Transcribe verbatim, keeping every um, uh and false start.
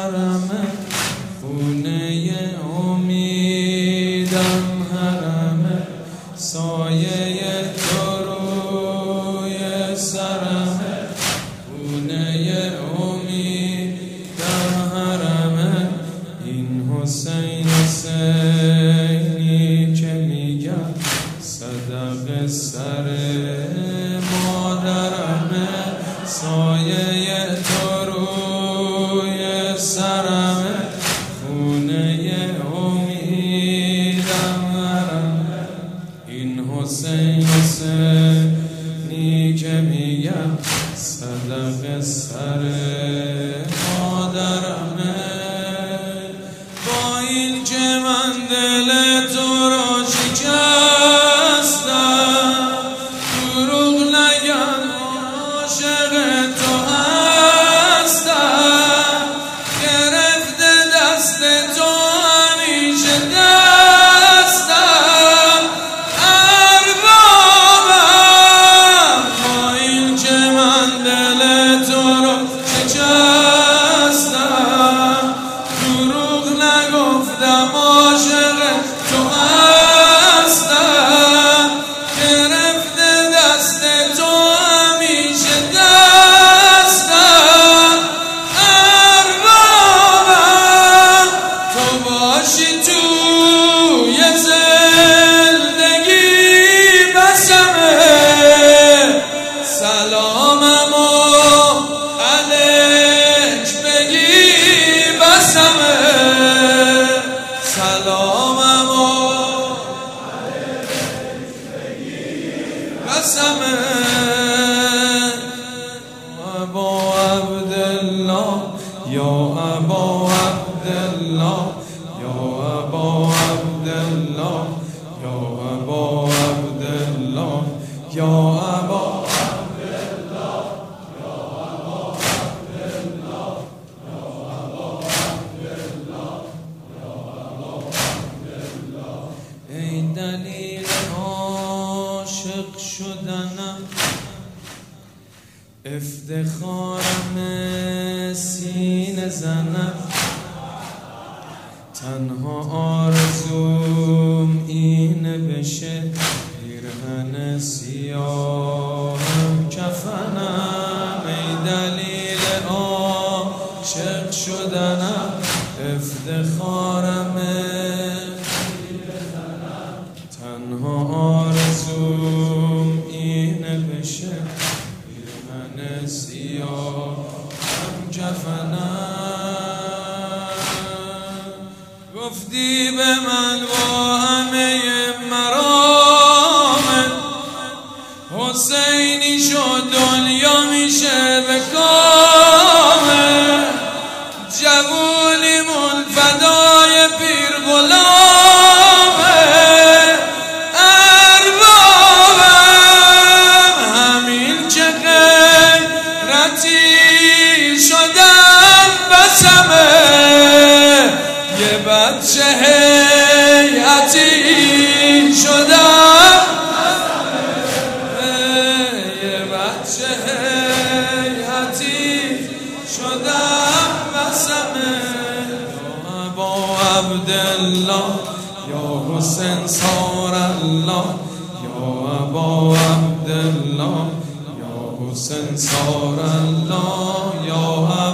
سرمه خونه امیدم حرمه سایه تو روی سرمه خونه امیدم حرمه این حسین حسینی که میگم صدق سر مادرمه سایه تو روی سرمه خونه امیدم حرمه این حسین حسینی که میگم صدق سر مادرمه با این که من دل تو را شکستم دروغ نگم عاشق تو هستم گرفته دست تو همیشه دستم اربابم با این که من دل تو را شکستم دروغ نگفتم عاشق تو هستم گرفته دست تو همیشه دستم اربابم تو باشی توی زندگی بسمه سلامم و علیک بگی بسمه سلامم و بسمه ابا عبدالله یا ابا عبدالله یا ابا عبدالله یا ابا عبدالله یا ابا ای دلیل عاشق شدنم افتخارم سینه زنم تنها آرزوم اینه بشه پیرهن سیاهم کفنم ای دلیل عاشق شدنم افتخارم تنها آرزوم اینه بشه پیرهن سیاه هم کفنم گفتی به من با همه مرامت حسینی شد دنیا میشه به کامت جوونیمون فدای پیر غلامه اربابم همین که غیرتی شدم بسمه یه بچه هیئتی شدم یه بچه هیئتی شدم بسمه یا ابا عبدالله یا حسین سار الله یا ابا عبدالله یا حسین سار الله یا